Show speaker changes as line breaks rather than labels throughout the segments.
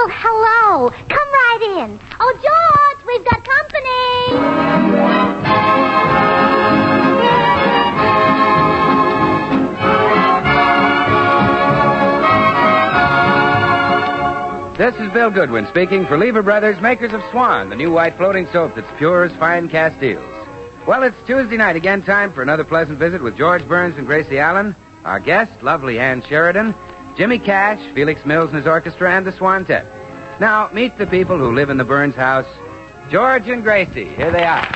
Well, hello. Come right in. Oh, George, we've got company.
This is Bill Goodwin speaking for Lever Brothers, makers of Swan, the new white floating soap that's pure as fine Castiles. Well, it's Tuesday night again, time for another pleasant visit with George Burns and Gracie Allen, our guest, lovely Ann Sheridan, Jimmy Cash, Felix Mills and his orchestra, and the Swantet. Now, meet the people who live in the Burns house. George and Gracie, here they are.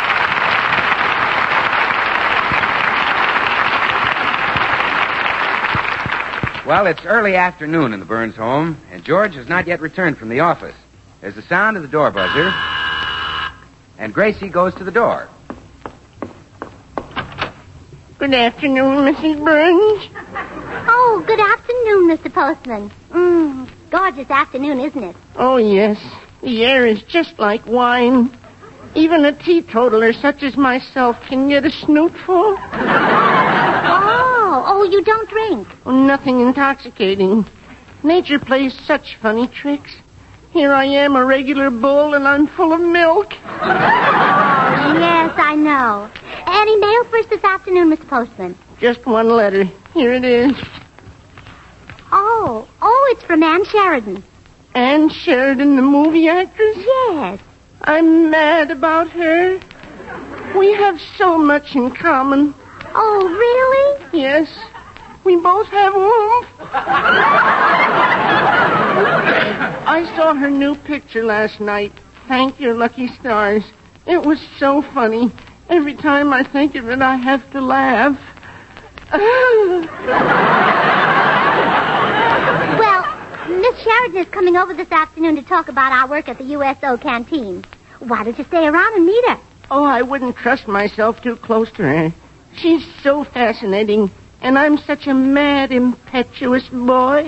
Well, it's early afternoon in the Burns home, and George has not yet returned from the office. There's the sound of the door buzzer, and Gracie goes to the door.
Good afternoon, Mrs. Burns.
Oh, good afternoon, Mr. Postman. Gorgeous afternoon, isn't it?
Oh, yes. The air is just like wine. Even a teetotaler such as myself can get a snootful.
Oh, you don't drink?
Oh, nothing intoxicating. Nature plays such funny tricks. Here I am, a regular bull, and I'm full of milk.
Yes, I know. Any mail for us this afternoon, Mr. Postman?
Just one letter. Here it is.
Oh, it's from Ann Sheridan.
Ann Sheridan, the movie actress?
Yes.
I'm mad about her. We have so much in common.
Oh, really?
Yes. We both have oomph. I saw her new picture last night. Thank Your Lucky Stars. It was so funny. Every time I think of it, I have to laugh.
Well, Miss Sheridan is coming over this afternoon to talk about our work at the USO canteen. Why don't you stay around and meet her?
Oh, I wouldn't trust myself too close to her. She's so fascinating, and I'm such a mad, impetuous boy.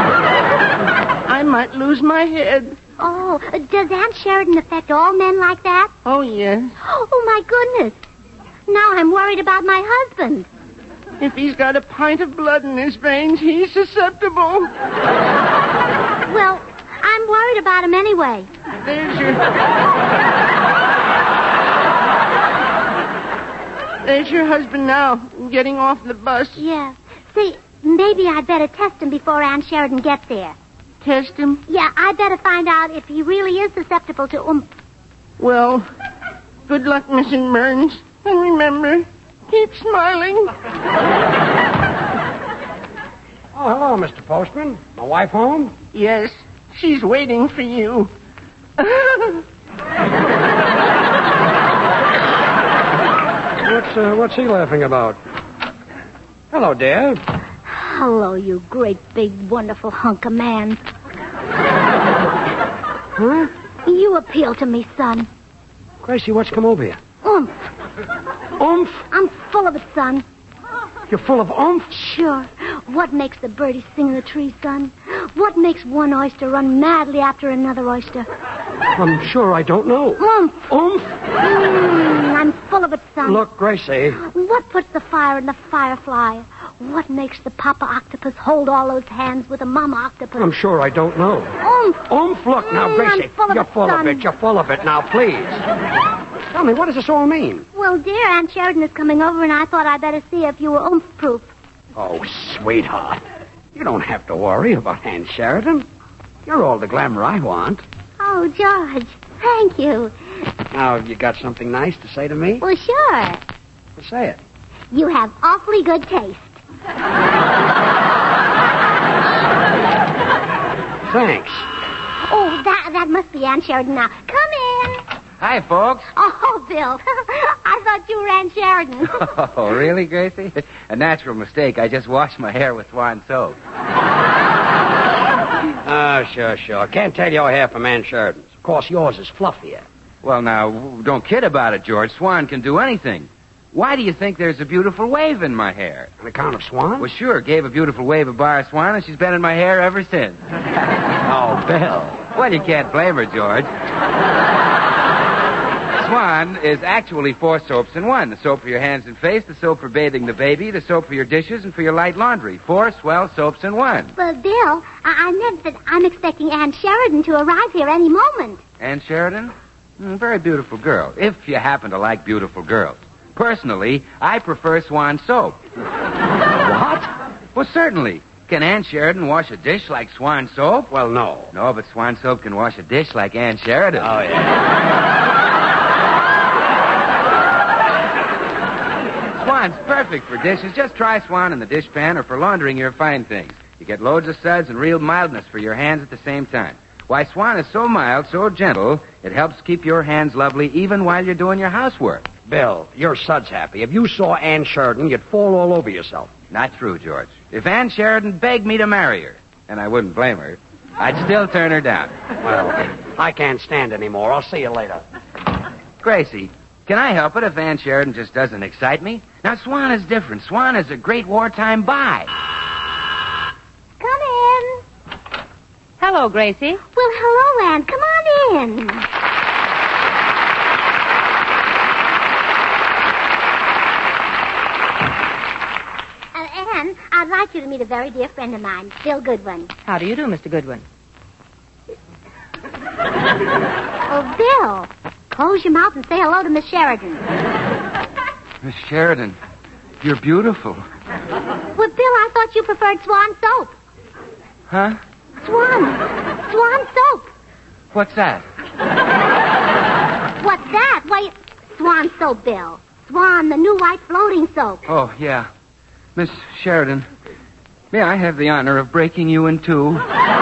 I might lose my head.
Oh, does Aunt Sheridan affect all men like that?
Oh, yes.
Oh, my goodness. Now I'm worried about my husband.
If he's got a pint of blood in his veins, he's susceptible.
Well, I'm worried about him anyway.
There's your husband now, getting off the bus.
Yeah. See, maybe I'd better test him before Aunt Sheridan gets there.
Test him?
Yeah, I'd better find out if he really is susceptible to oomph.
Well, good luck, Mrs. Burns. And remember, keep smiling.
Oh, hello, Mr. Postman. My wife home?
Yes, she's waiting for you.
What's he laughing about? Hello, dear.
Hello, you great, big, wonderful hunk of man.
Huh?
You appeal to me, son.
Gracie, what's come over you?
Oomph.
Oomph?
I'm full of it, son.
You're full of oomph?
Sure. What makes the birdies sing in the trees, son? What makes one oyster run madly after another oyster?
I'm sure I don't know.
Oomph.
Oomph?
I'm full of it, son.
Look, Gracie.
What puts the fire in the firefly? What makes the papa octopus hold all those hands with the mama octopus?
I'm sure I don't know.
Oomph.
Oomph? Look now, Gracie. You're full of it. You're full of it. Now, please. Tell me, what does this all mean?
Well, dear, Aunt Sheridan is coming over, and I thought I'd better see if you were oomph-proof.
Oh, sweetheart. You don't have to worry about Aunt Sheridan. You're all the glamour I want.
Oh, George, thank you.
Now, have you got something nice to say to me?
Well, sure.
Well, say it.
You have awfully good taste.
Thanks.
Oh, that must be Aunt Sheridan now. Come in.
Hi, folks.
Oh, Bill. I thought you were Aunt Sheridan.
Oh, really, Gracie? A natural mistake. I just washed my hair with Swan soap.
Oh, sure. Can't tell your hair from Aunt Sheridan's. Of course, yours is fluffier.
Well, now, don't kid about it, George. Swan can do anything. Why do you think there's a beautiful wave in my hair?
On account of Swan?
Well, sure. Gave a beautiful wave of Bar Swan, and she's been in my hair ever since.
Oh, Bill.
Well, you can't blame her, George. Swan is actually 4 soaps in one. The soap for your hands and face, the soap for bathing the baby, the soap for your dishes, and for your light laundry. 4 swell soaps in one.
Well, Bill, I meant that I'm expecting Ann Sheridan to arrive here any moment.
Ann Sheridan? Very beautiful girl, if you happen to like beautiful girls. Personally, I prefer Swan soap.
What?
Well, certainly. Can Ann Sheridan wash a dish like Swan soap?
Well, no.
No, but Swan soap can wash a dish like Ann Sheridan.
Oh, yeah.
Swan's perfect for dishes. Just try Swan in the dishpan or for laundering your fine things. You get loads of suds and real mildness for your hands at the same time. Why, Swan is so mild, so gentle, it helps keep your hands lovely even while you're doing your housework.
Bill, you're suds happy. If you saw Ann Sheridan, you'd fall all over yourself.
Not true, George. If Ann Sheridan begged me to marry her, and I wouldn't blame her, I'd still turn her down.
Well, I can't stand anymore. I'll see you later.
Gracie, can I help it if Ann Sheridan just doesn't excite me? Now, Swan is different. Swan is a great wartime buy.
Come in.
Hello, Gracie.
Well, hello, Ann. Come on in. Ann, I'd like you to meet a very dear friend of mine, Bill Goodwin.
How do you do, Mr. Goodwin?
Oh, Bill, close your mouth and say hello to Miss Sheridan.
Miss Sheridan, you're beautiful.
Well, Bill, I thought you preferred Swan soap.
Huh?
Swan soap.
What's that?
What's that? Why, Swan soap, Bill. Swan, the new white floating soap.
Oh, yeah. Miss Sheridan, may I have the honor of breaking you in two?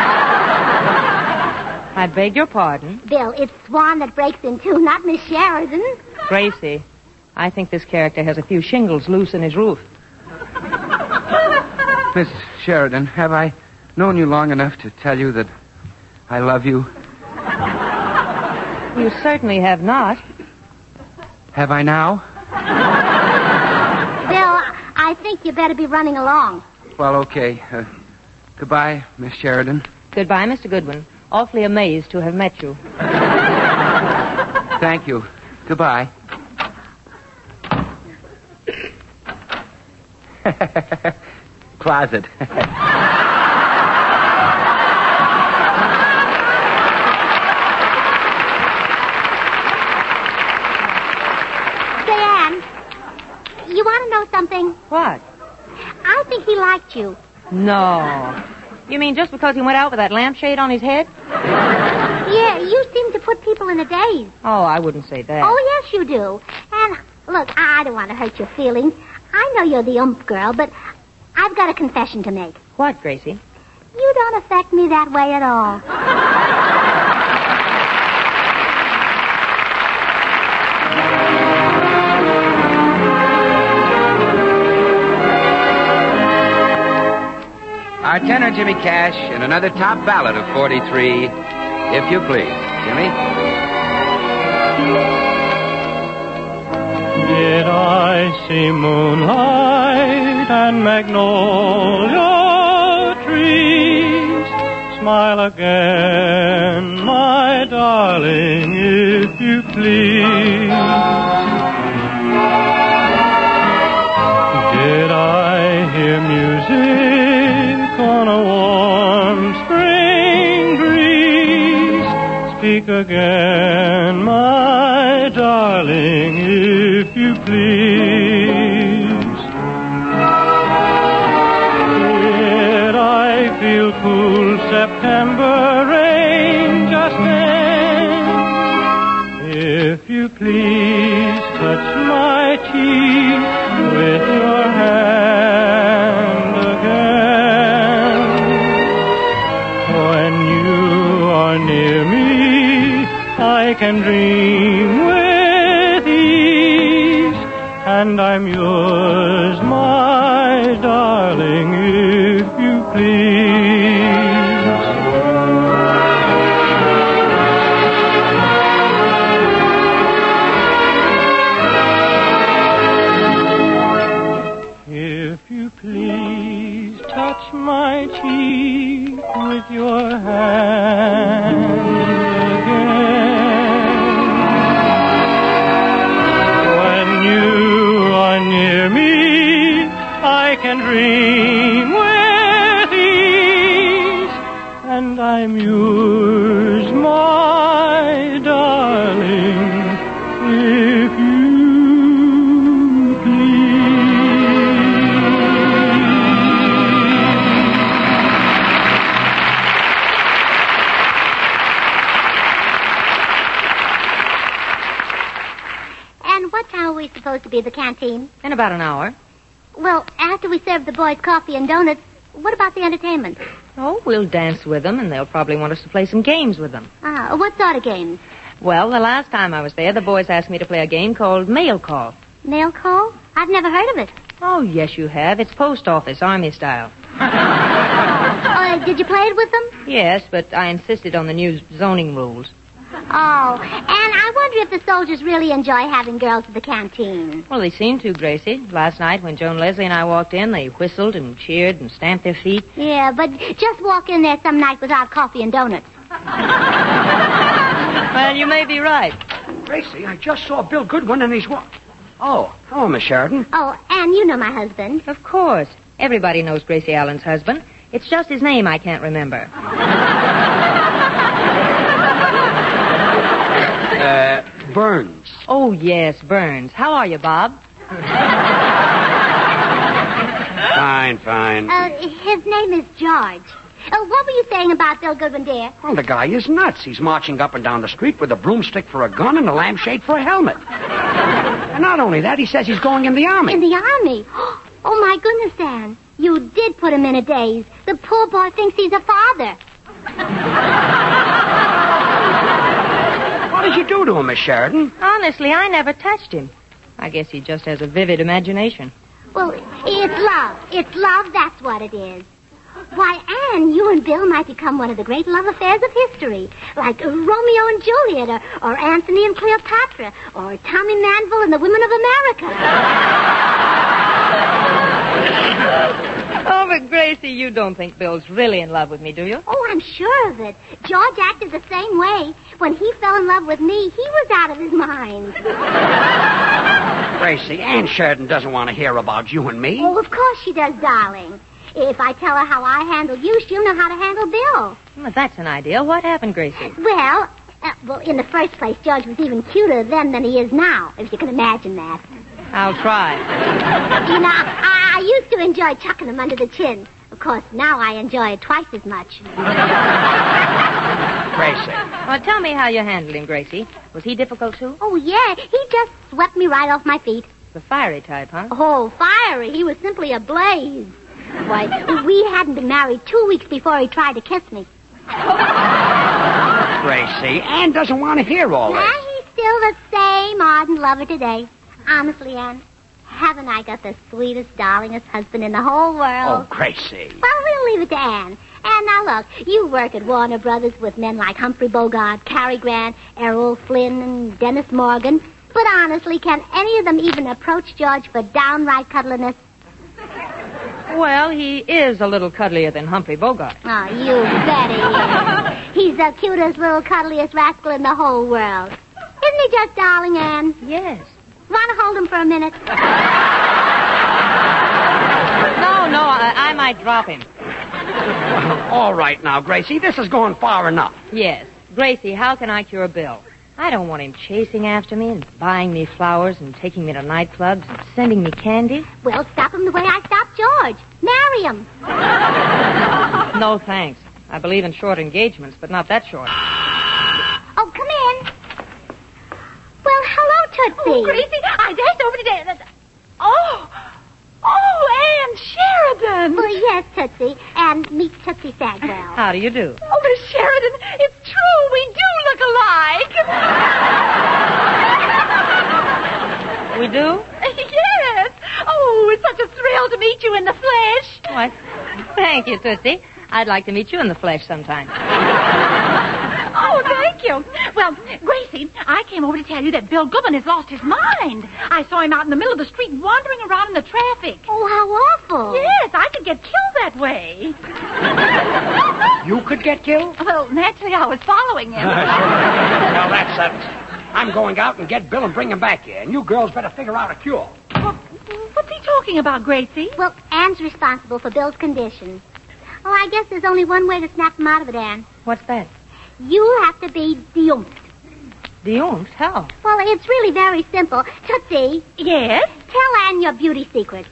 I beg your pardon.
Bill, it's Swan that breaks in two, not Miss Sheridan.
Gracie, I think this character has a few shingles loose in his roof.
Miss Sheridan, have I known you long enough to tell you that I love you?
You certainly have not.
Have I now?
Bill, I think you better be running along.
Well, okay. Goodbye, Miss Sheridan.
Goodbye, Mr. Goodwin. Awfully amazed to have met you.
Thank you. Goodbye. Closet.
Say, Ann, you want to know something?
What?
I think he liked you.
No. You mean just because he went out with that lampshade on his head?
Yeah, you seem to put people in a daze.
Oh, I wouldn't say that.
Oh, yes, you do. And, look, I don't want to hurt your feelings. I know you're the girl, but I've got a confession to make.
What, Gracie?
You don't affect me that way at all.
Our tenor, Jimmy Cash, in another top ballad of 43, If You Please. Jimmy?
Did I see moonlight and magnolia trees? Smile again, my darling, if you please. Did I hear music on a warm spring breeze? Speak again, my darling, if you please. Did I feel cool September rain just then? If you please touch my cheek with your hand again. When you are near me, I can dream with ease, and I'm yours, my darling, if you please. If you please touch my cheek with your hand again. I'm yours, my darling, if you
Supposed to be at the canteen?
In about an hour.
Well, after we serve the boys coffee and donuts, what about the entertainment?
Oh, we'll dance with them, and they'll probably want us to play some games with them.
What sort of games?
Well, the last time I was there, the boys asked me to play a game called Mail Call.
Mail Call? I've never heard of it.
Oh, yes, you have. It's post office, Army style.
Did you play it with them?
Yes, but I insisted on the new zoning rules.
Oh, and I wonder if the soldiers really enjoy having girls at the canteen.
Well, they seem to, Gracie. Last night when Joan Leslie and I walked in, they whistled and cheered and stamped their feet.
Yeah, but just walk in there some night without coffee and donuts.
Well, you may be right.
Gracie, I just saw Bill Goodwin and he's Oh, hello, Miss Sheridan.
Oh, and you know my husband.
Of course. Everybody knows Gracie Allen's husband. It's just his name I can't remember.
Burns.
Oh, yes, Burns. How are you, Bob?
Fine.
His name is George. What were you saying about Bill Goodwin, dear?
Well, the guy is nuts. He's marching up and down the street with a broomstick for a gun and a lampshade for a helmet. And not only that, he says he's going in the Army.
In the Army? Oh, my goodness, Anne. You did put him in a daze. The poor boy thinks he's a father.
What did you do to him, Miss Sheridan?
Honestly, I never touched him. I guess he just has a vivid imagination.
Well, it's love. It's love, that's what it is. Why, Anne, you and Bill might become one of the great love affairs of history. Like Romeo and Juliet, or Antony and Cleopatra, or Tommy Manville and the Women of America.
Oh, but Gracie, you don't think Bill's really in love with me, do you?
Oh, I'm sure of it. George acted the same way. When he fell in love with me, he was out of his mind.
Gracie, Ann Sheridan doesn't want to hear about you and me.
Oh, of course she does, darling. If I tell her how I handle you, she'll know how to handle Bill.
Well, that's an idea. What happened, Gracie?
Well, in the first place, George was even cuter then than he is now, if you can imagine that.
I'll try.
You know, I used to enjoy chucking him under the chin. Of course, now I enjoy it twice as much.
Gracie.
Well, tell me how you handled him, Gracie. Was he difficult, too?
Oh, yeah. He just swept me right off my feet.
The fiery type, huh?
Oh, fiery. He was simply a blaze. Why, we hadn't been married 2 weeks before he tried to kiss me.
Gracie, Ann doesn't want to hear all this.
And he's still the same ardent lover today. Honestly, Ann, haven't I got the sweetest, darlingest husband in the whole world?
Oh, Gracie.
Well, we'll leave it to Ann. And now look, you work at Warner Brothers with men like Humphrey Bogart, Cary Grant, Errol Flynn, and Dennis Morgan. But honestly, can any of them even approach George for downright cuddliness?
Well, he is a little cuddlier than Humphrey Bogart.
Oh, you bet he is. He's the cutest, little cuddliest rascal in the whole world. Isn't he just darling, Ann?
Yes.
Want to hold him for a minute?
No, I might drop him.
All right now, Gracie, this is going far enough.
Yes. Gracie, how can I cure Bill? I don't want him chasing after me and buying me flowers and taking me to nightclubs and sending me candy.
Well, stop him the way I stopped George. Marry him.
No, thanks. I believe in short engagements, but not that short.
Oh, come in. Well, hello, Tootsie.
Oh, Gracie, I dashed over today. Ann Sheridan.
Well, yes, Tootsie. And meet Tootsie Sagwell.
How do you do?
Oh, Miss Sheridan, it's true. We do look alike.
We do?
Yes. Oh, it's such a thrill to meet you in the flesh.
Why, thank you, Tootsie. I'd like to meet you in the flesh sometime.
Oh, thank you. Well, Gracie, I came over to tell you that Bill Goodman has lost his mind. I saw him out in the middle of the street wandering around in the traffic.
Oh, how awful.
Yes, I could get killed that way.
You could get killed?
Well, naturally, I was following him.
Well, that settles it. I'm going out and get Bill and bring him back here, and you girls better figure out a cure.
Well, what's he talking about, Gracie?
Well, Ann's responsible for Bill's condition. Oh, I guess there's only one way to snap him out of it, Anne.
What's that?
You have to be the
The oomph? How?
Well, it's really very simple. Tootsie,
Yes?
tell Anne your beauty secret.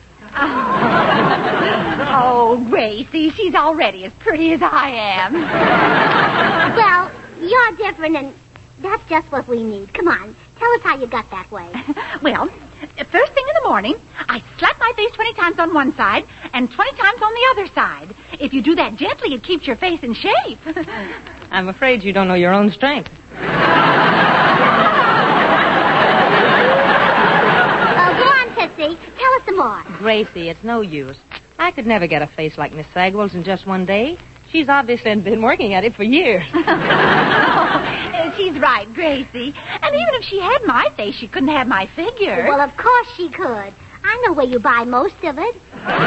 Oh, Gracie, she's already as pretty as I am.
Well, you're different, and that's just what we need. Come on, tell us how you got that way.
Well, first thing in the morning, I slap my face 20 times on one side and 20 times on the other side. If you do that gently, it keeps your face in shape.
I'm afraid you don't know your own strength.
Go on, Tootsie. Tell us some more.
Gracie, it's no use. I could never get a face like Miss Sagwell's in just one day. She's obviously been working at it for years.
She's right, Gracie. And even if she had my face, she couldn't have my figure.
Well, of course she could. I know where you buy most of it.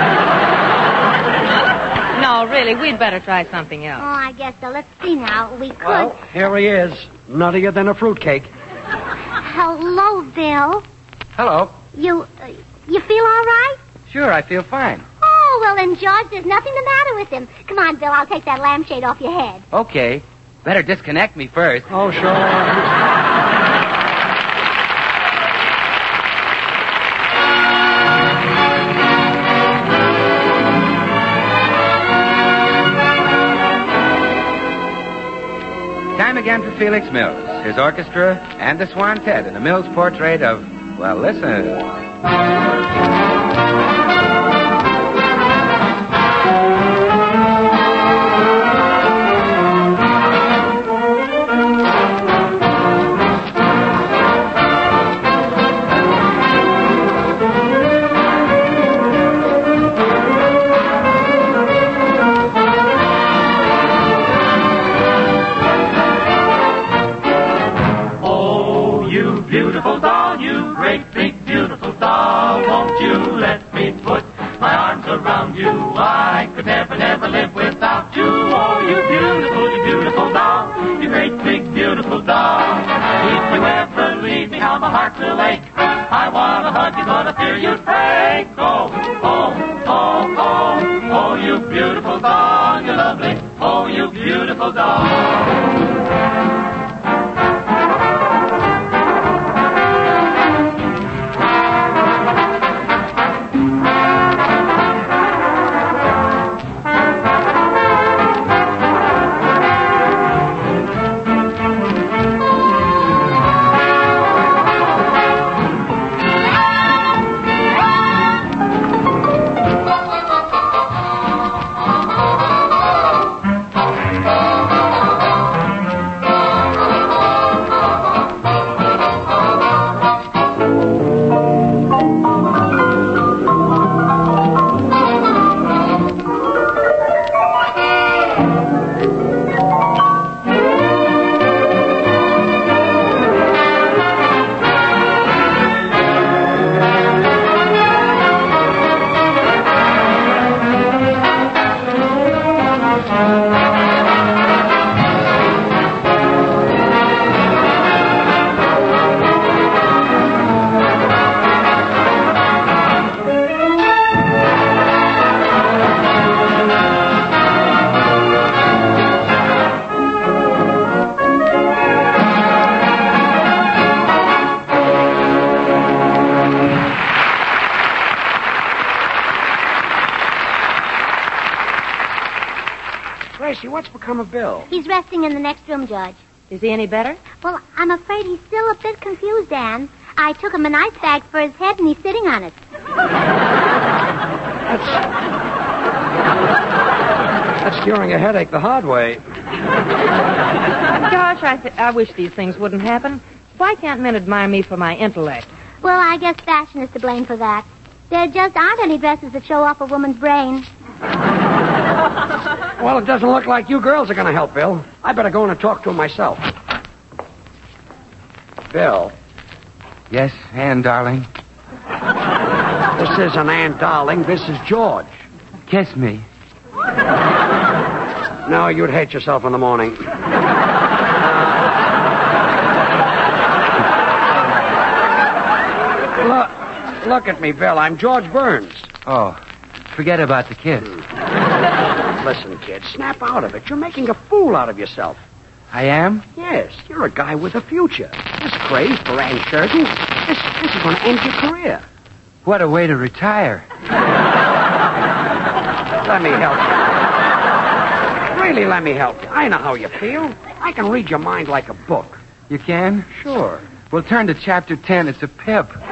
No, really, we'd better try something
Oh,
else.
I guess so. Let's see now. We could.
Well, here he is. Nuttier than a fruitcake.
Hello, Bill.
Hello.
You feel all right?
Sure, I feel fine.
Oh, well, then, George, there's nothing the matter with him. Come on, Bill, I'll take that lampshade off your head.
Okay. Better disconnect me first.
Oh, sure.
Time again for Felix Mills, his orchestra, and the Swantet in the Mills portrait of, well, listen.
Beautiful doll, you great big beautiful doll, won't you let me put my arms around you? I could never, never live without you. Oh, you beautiful doll, you great big beautiful doll. If you ever leave me, how my heart will ache. I want to hug you, but I fear you'd break. Oh, oh, oh, oh, oh, you beautiful doll, you're lovely. Oh, you beautiful doll.
Gracie, what's become of Bill?
He's resting in the next room, George.
Is he any better?
Well, I'm afraid he's still a bit confused, Anne. I took him an ice bag for his head, and he's sitting on it.
That's curing a headache the hard way.
Gosh, I wish these things wouldn't happen. Why can't men admire me for my intellect?
Well, I guess fashion is to blame for that. There just aren't any dresses that show off a woman's brain.
Well, it doesn't look like you girls are going to help, Bill. I better go in and talk to him myself. Bill.
Yes, Anne, darling.
This isn't Ann, darling. This is George.
Kiss me.
No, you'd hate yourself in the morning. Look at me, Bill. I'm George Burns.
Oh, forget about the kiss.
Listen, kid, snap out of it. You're making a fool out of yourself.
I am?
Yes, you're a guy with a future. This craze for Ann Sheridan, this is going to end your career.
What a way to retire.
Let me help you. Really, let me help you. I know how you feel. I can read your mind like a book.
You can?
Sure.
Well, turn to chapter 10. It's a pip.
Okay,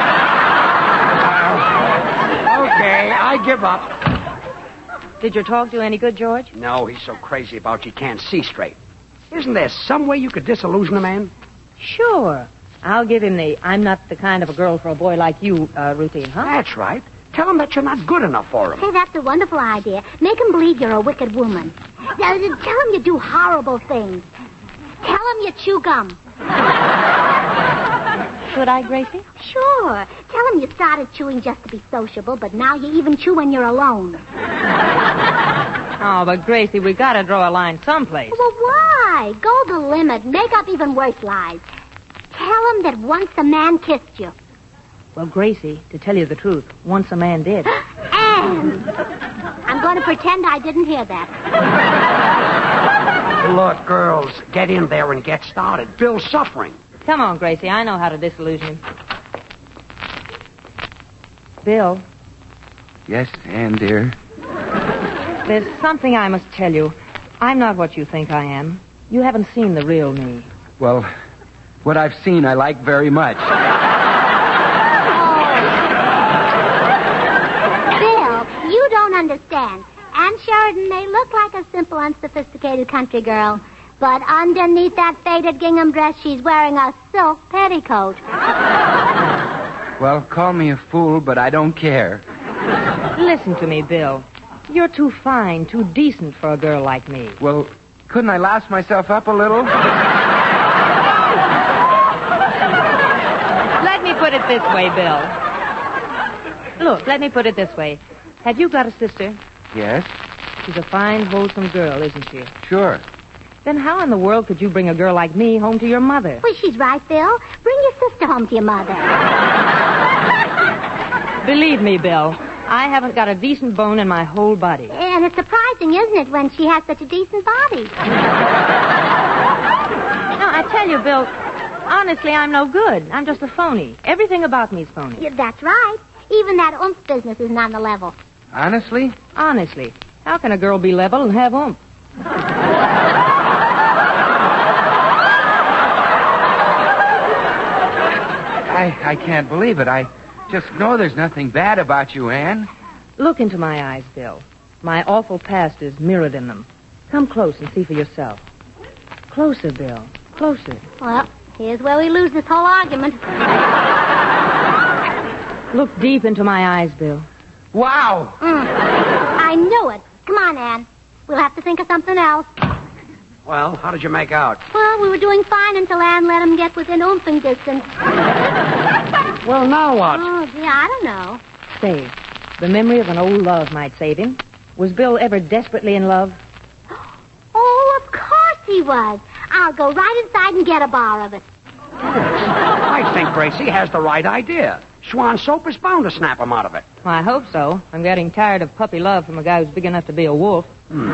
I give up.
Did your talk do any good, George?
No, he's so crazy about you can't see straight. Isn't there some way you could disillusion a man?
Sure. I'll give him the I'm not the kind of a girl for a boy like you routine, huh?
That's right. Tell him that you're not good enough for him.
Hey, that's a wonderful idea. Make him believe you're a wicked woman. Tell him you do horrible things. Tell him you chew gum.
Should I, Gracie?
Sure. Tell him you started chewing just to be sociable, but now you even chew when you're alone.
Oh, but Gracie, we got to draw a line someplace.
Well, why? Go the limit. Make up even worse lies. Tell him that once a man kissed you.
Well, Gracie, to tell you the truth, once a man did.
And I'm going to pretend I didn't hear that.
Look, girls, get in there and get started. Bill's suffering.
Come on, Gracie. I know how to disillusion him. Bill,
Yes, Ann, dear.
there's something I must tell you. I'm not what you think I am. You haven't seen the real me.
Well, what I've seen I like very much.
Bill, you don't understand. Ann Sheridan may look like a simple, unsophisticated country girl, but underneath that faded gingham dress, she's wearing a silk petticoat.
Well, call me a fool, but I don't care.
Listen to me, Bill. You're too fine, too decent for a girl like me.
Well, couldn't I louse myself up a little?
Let me put it this way, Bill. Look, let me put it this way. Have you got a sister?
Yes,
She's a fine, wholesome girl, isn't she?
sure.
Then how in the world could you bring a girl like me home to your mother?
Well, she's right, Bill. Bring your sister home to your mother.
Believe me, Bill, I haven't got a decent bone in my whole body.
And it's surprising, isn't it, when she has such a decent body?
No, I tell you, Bill, honestly, I'm no good. I'm just a phony. Everything about me's phony.
Yeah, that's right. Even that oomph business isn't on the level.
Honestly?
Honestly. How can a girl be level and have oomph?
I can't believe it. I just know there's nothing bad about you, Ann.
Look into my eyes, Bill. My awful past is mirrored in them. Come close and see for yourself. Closer, Bill. Closer.
Well, here's where we lose this whole argument.
Look deep into my eyes, Bill.
Wow!
I knew it. Come on, Ann. We'll have to think of something else.
Well, how did you make out?
Well, we were doing fine until Ann let him get within oomping distance.
Well, now what?
Oh, gee, I don't know.
Say, the memory of an old love might save him. Was Bill ever desperately in love?
Oh, of course he was. I'll go right inside and get a bar of it.
I think Gracie has the right idea. Swan soap is bound to snap him out of it.
Well, I hope so. I'm getting tired of puppy love from a guy who's big enough to be a wolf.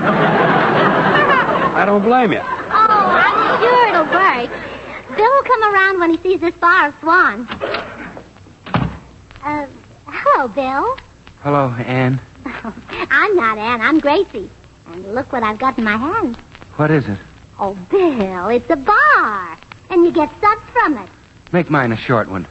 I don't blame you.
Oh, I'm sure it'll work. Bill will come around when he sees this bar of Swan. Hello, Bill.
Hello, Ann.
I'm not Ann. I'm Gracie. And look what I've got in my hand.
What is it?
Oh, Bill, it's a bar. And you get suds from it.
Make mine a short one.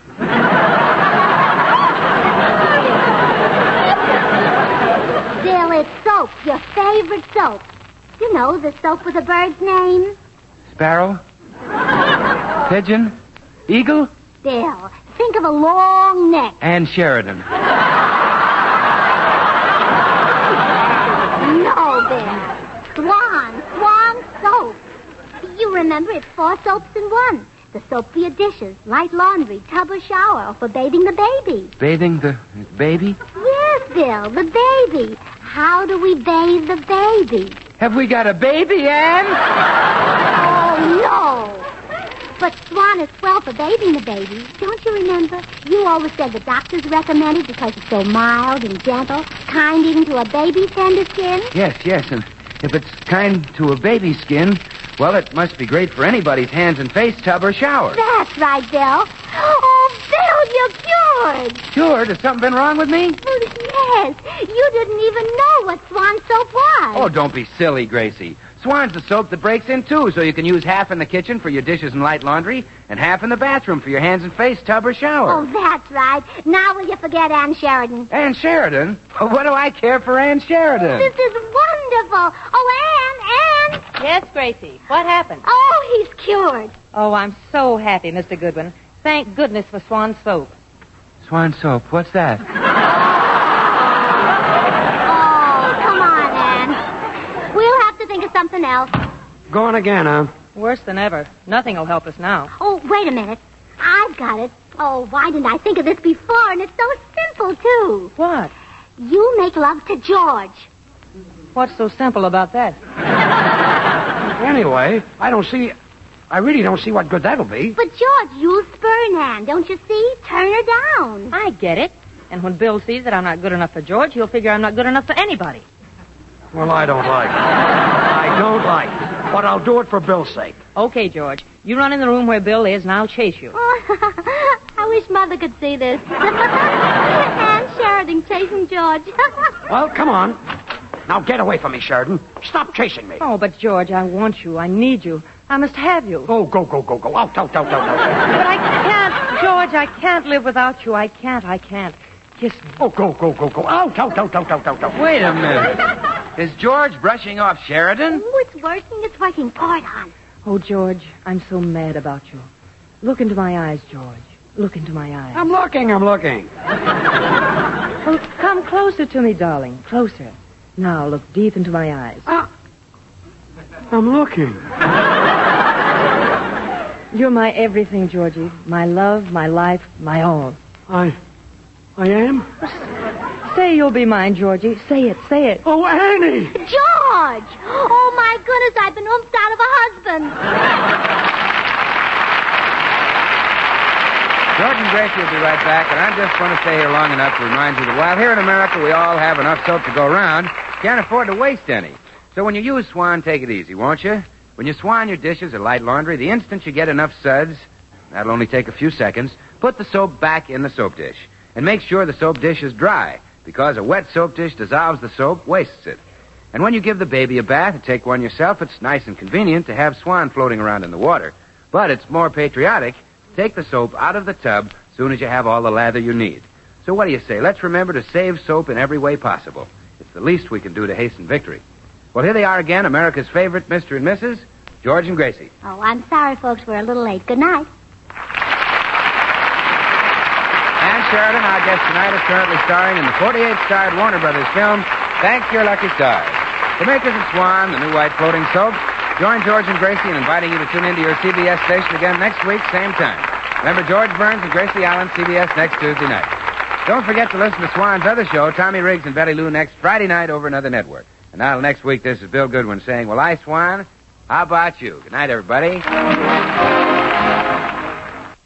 Bill, it's soap. Your favorite soap. You know, the soap with a bird's name.
Sparrow? Pigeon? Eagle?
Bill, think of a long neck.
Ann Sheridan.
No, Bill. Swan soap. You remember, it's 4 soaps in one. The soap for your dishes, light laundry, tub or shower, or for bathing the baby.
Bathing the baby?
Yes, Bill, the baby. How do we bathe the baby?
Have we got a baby, Ann?
Oh, no. But Swan is swell for bathing the baby. Don't you remember? You always said the doctors recommend it because it's so mild and gentle, kind even to a baby's tender skin.
Yes, and if it's kind to a baby's skin, well, it must be great for anybody's hands and face tub or shower.
That's right, Bill. Oh, Bill, you're cured.
Cured? Has something been wrong with me?
Yes. You didn't even know what Swan soap was.
Oh, don't be silly, Gracie. Swan's the soap that breaks in two, so you can use half in the kitchen for your dishes and light laundry, and half in the bathroom for your hands and face tub or shower.
Oh, that's right. Now will you forget Ann Sheridan?
Ann Sheridan? Well, what do I care for Ann Sheridan?
This is wonderful. Oh, Ann.
Yes, Gracie. What happened?
Oh, he's cured.
Oh, I'm so happy, Mr. Goodwin. Thank goodness for Swan soap.
Swan soap? What's that?
Oh, come on, Ann. We'll have to think of something else.
Gone again, huh?
Worse than ever. Nothing will help us now.
Oh, wait a minute. I've got it. Oh, why didn't I think of this before? And it's so simple, too.
What?
You make love to George.
What's so simple about that?
Anyway, I really don't see what good that'll be.
But, George, you'll spurn Ann, don't you see? Turn her down.
I get it. And when Bill sees that I'm not good enough for George, he'll figure I'm not good enough for anybody.
Well, I don't like it. I don't like it. But I'll do it for Bill's sake.
Okay, George. You run in the room where Bill is, and I'll chase you.
Oh, I wish Mother could see this. Ann Sheridan chasing George.
Well, come on. Now get away from me, Sheridan. Stop chasing me.
Oh, but George, I want you. I need you. I must have you.
Go. Out.
But I can't, George. I can't live without you. I can't. Kiss me.
Oh, go. Out.
Wait a minute. Is George brushing off Sheridan?
Oh, it's working. It's working. Pour it on.
Oh, George, I'm so mad about you. Look into my eyes, George. Look into my eyes.
I'm looking.
Well, come closer to me, darling. Closer. Now, look deep into my eyes.
I'm looking.
You're my everything, Georgie. My love, my life, my all.
I am?
Say you'll be mine, Georgie. Say it.
Oh, Annie!
George! Oh, my goodness, I've been oomphed out of a husband.
George and Gracie will be right back, and I'm just going to stay here long enough to remind you that while here in America we all have enough soap to go around, can't afford to waste any. So when you use Swan, take it easy, won't you? When you swan your dishes or light laundry, the instant you get enough suds, that'll only take a few seconds, put the soap back in the soap dish. And make sure the soap dish is dry, because a wet soap dish dissolves the soap, wastes it. And when you give the baby a bath or take one yourself, it's nice and convenient to have Swan floating around in the water. But it's more patriotic to take the soap out of the tub as soon as you have all the lather you need. So what do you say? Let's remember to save soap in every way possible. It's the least we can do to hasten victory. Well, here they are again, America's favorite Mr. and Mrs., George and Gracie.
Oh, I'm sorry, folks. We're a little late. Good night.
Ann Sheridan, our guest tonight, is currently starring in the 48-starred Warner Brothers film, Thank Your Lucky Stars. The makers of Swan, the new white floating soap, join George and Gracie in inviting you to tune into your CBS station again next week, same time. Remember, George Burns and Gracie Allen, CBS next Tuesday night. Don't forget to listen to Swan's other show, Tommy Riggs and Betty Lou, next Friday night over another network. And now, next week, this is Bill Goodwin saying, well, I, Swan, how about you? Good night, everybody.